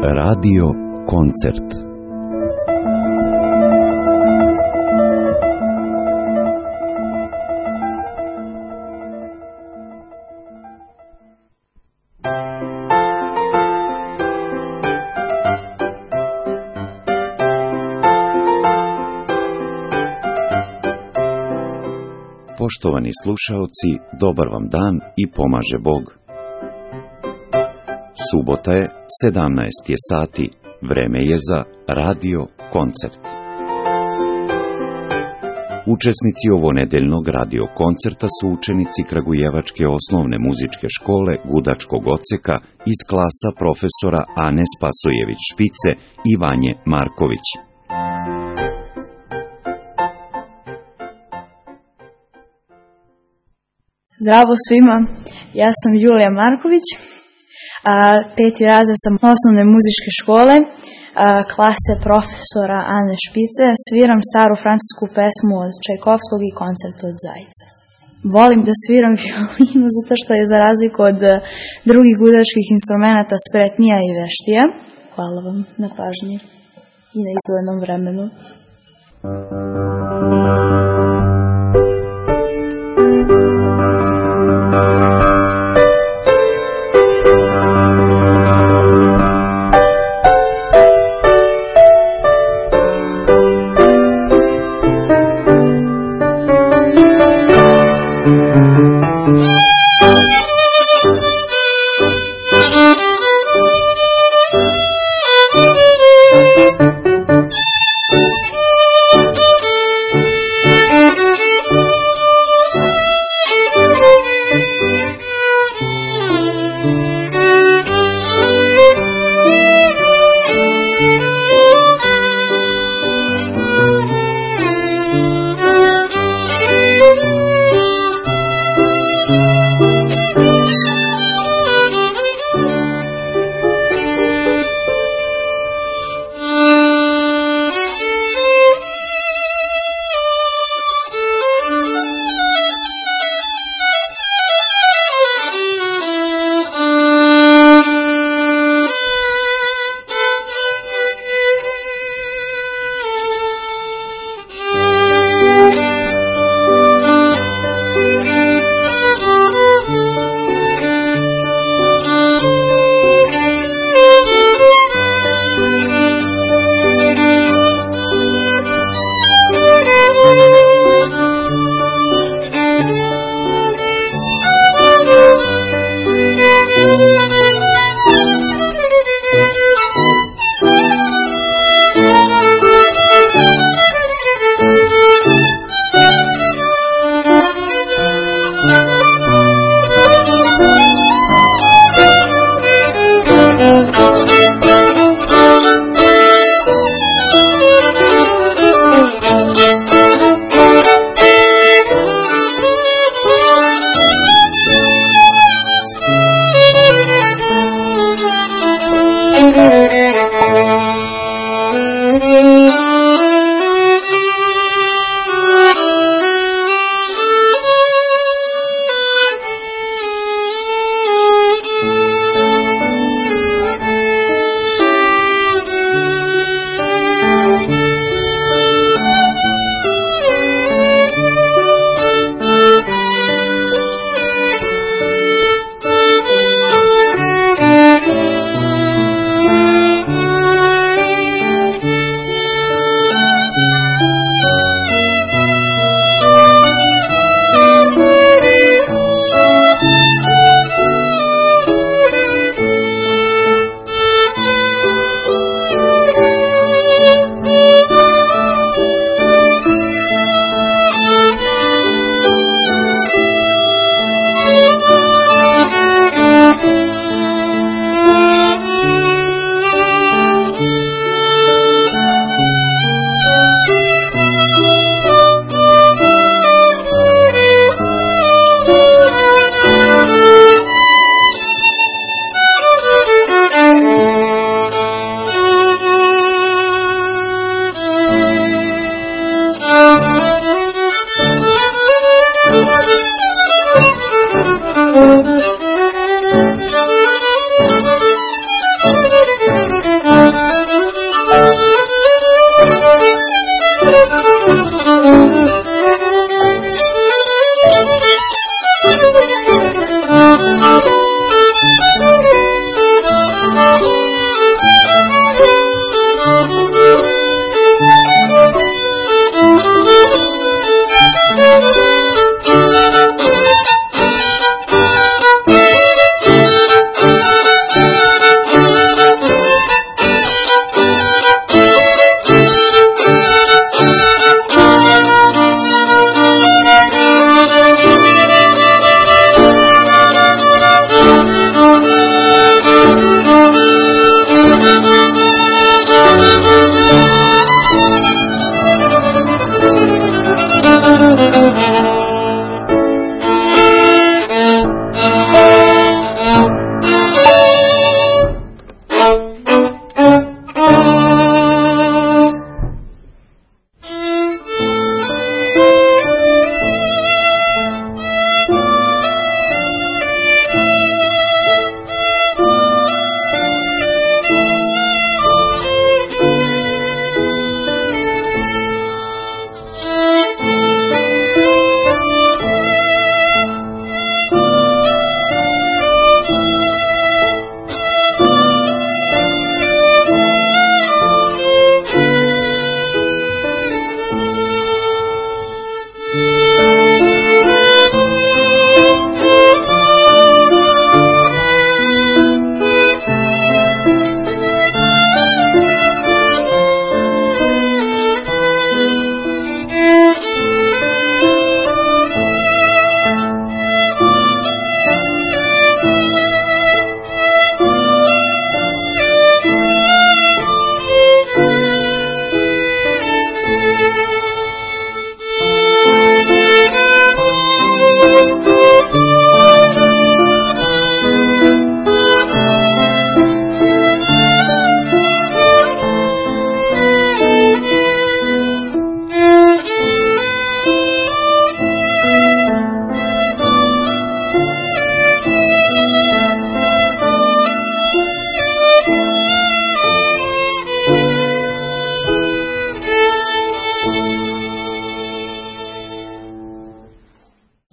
Radio koncert. Poštovani slušaoci, dobar vam dan i pomaže Bog. Subota je, 17 je sati, vreme je za Radio koncert. Učesnici ovonedeljnog Radio koncerta su učenici Kragujevačke osnovne muzičke škole Gudačkog odseka iz klasa profesora Ane Spasojević Špice i Vanje Marković. Zdravo svima, ja sam Julija Marković, 5. razred sam osnovne muzičke škole, klase profesora Ane Špice. Sviram staru francusku pesmu od Čajkovskog i koncert od Zajca. Volim da sviram violinu zato što je za razliku od drugih gudačkih instrumenta spretnija i veštija. Hvala vam na pažnji i na izdvojenom vremenu.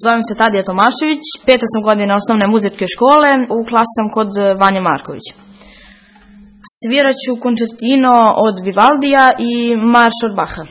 Zovem se Tadija Tomašević, 5. sam godine osnovne muzičke škole, u klasi sam kod Vanje Markovića. Sviraću koncertino od Vivaldija i marš od Baha.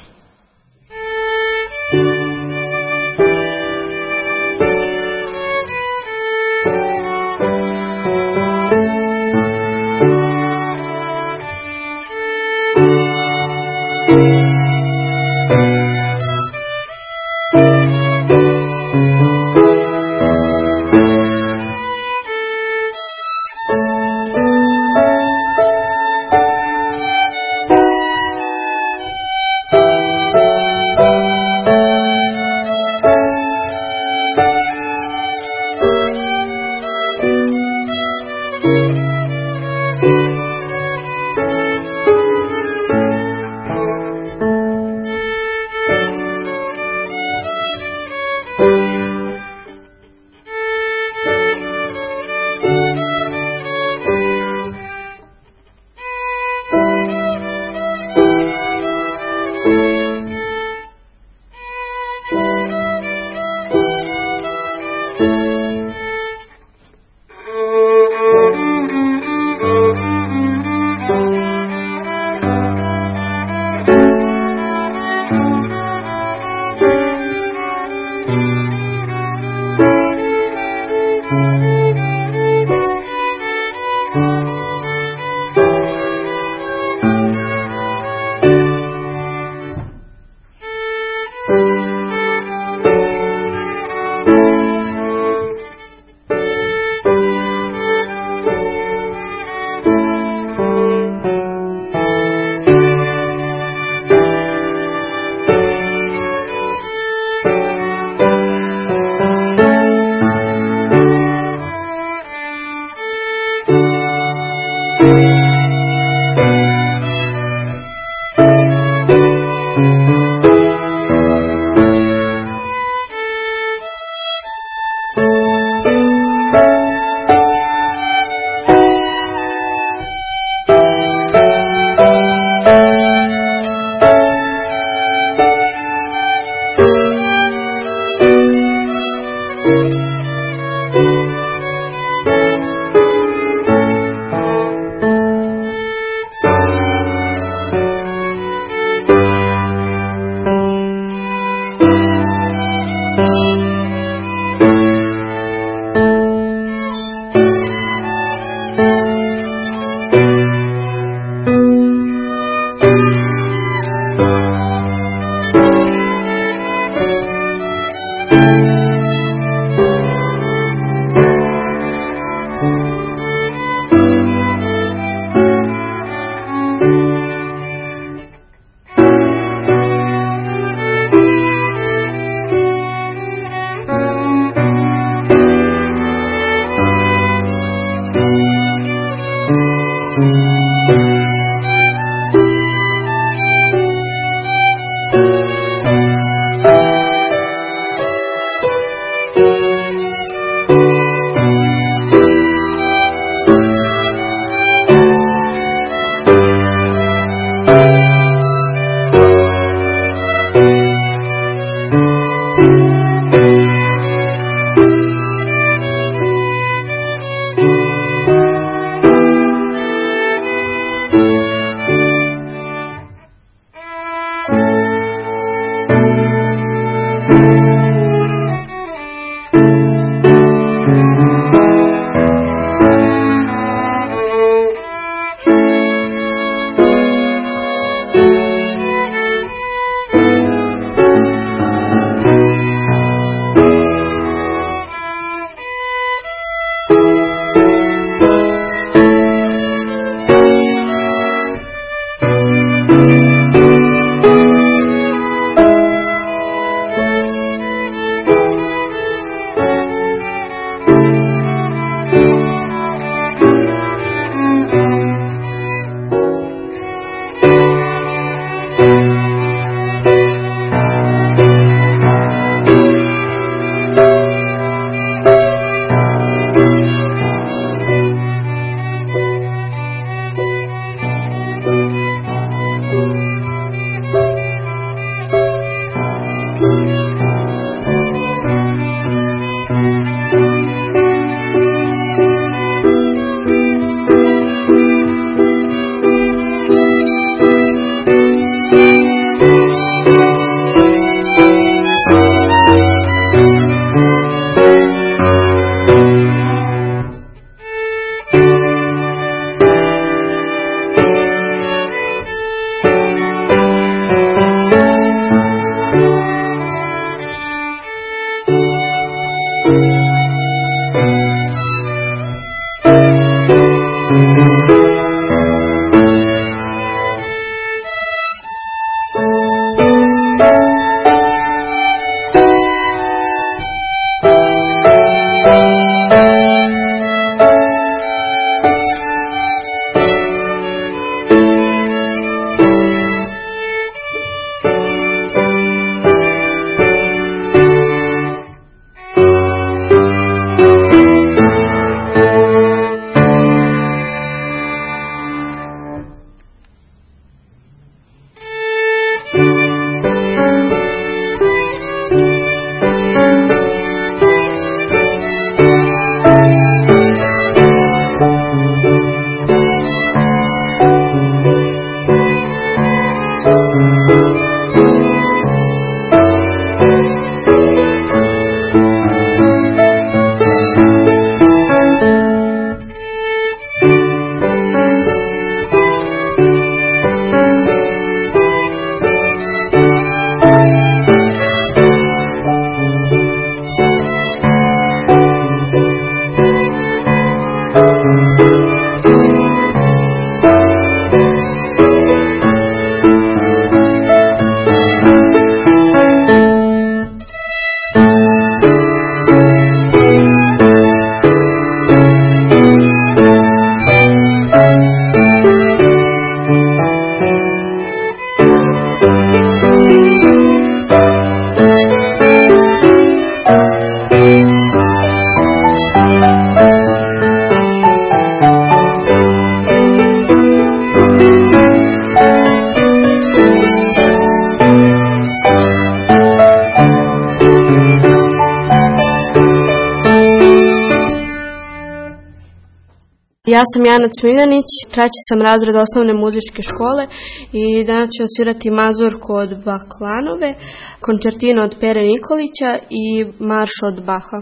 Ja sam Jana Cmiljanić, 3. sam razred osnovne muzičke škole i danas ću svirati mazurku od Baklanove, koncertino od Pere Nikolića i marš od Baha.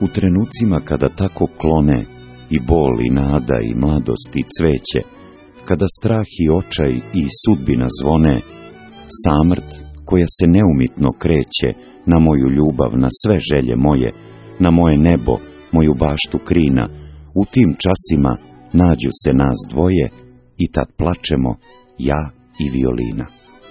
U trenucima kada tako klone i bol i nada i mladost i cveće, kada strah i očaj i sudbina zvone, samrt koja se neumitno kreće na moju ljubav, na sve želje moje, na moje nebo, moju baštu krina, u tim časima nađu se nas dvoje i tad plačemo, ja i violina.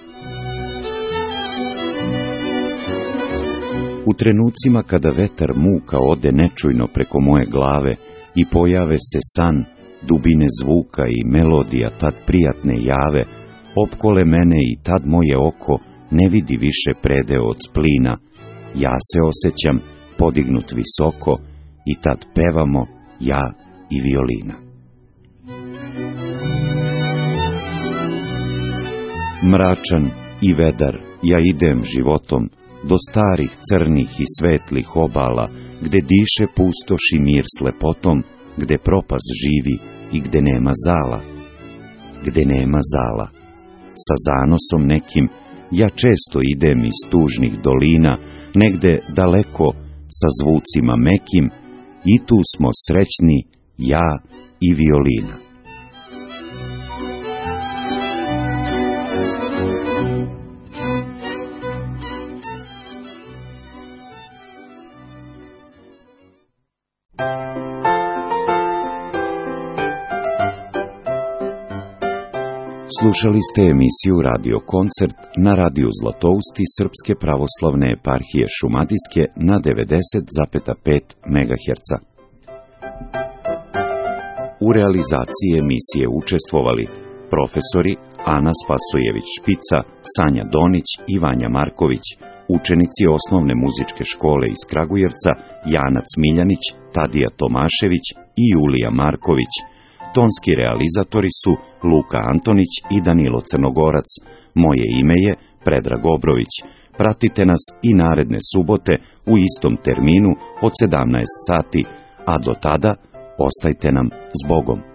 U trenucima kada vetar muka ode nečujno preko moje glave i pojave se san, dubine zvuka i melodija tad prijatne jave, opkole mene i tad moje oko ne vidi više predeo od splina, ja se osjećam podignut visoko i tad pevamo ja i violina. Mračan i vedar ja idem životom do starih crnih i svetlih obala, gde diše pustoš i mir s lepotom, gde propast živi i gde nema zala. Gde nema zala. Sa zanosom nekim ja često idem iz tužnih dolina, negde daleko sa zvucima mekim, i tu smo srećni, ja i violina. Slušali ste emisiju Radio Koncert na radiju Zlatousti Srpske pravoslavne eparhije Šumadijske na 90,5 MHz. U realizaciji emisije učestvovali profesori Ana Spasojević-Špica, Sanja Donić i Vanja Marković, učenici osnovne muzičke škole iz Kragujevca Jana Cmiljanić, Tadija Tomašević i Julija Marković. Tonski realizatori su Luka Antonić i Danilo Crnogorac. Moje ime je Predrag Obrović. Pratite nas i naredne subote u istom terminu od 17 sati, a do tada ostajte nam s Bogom.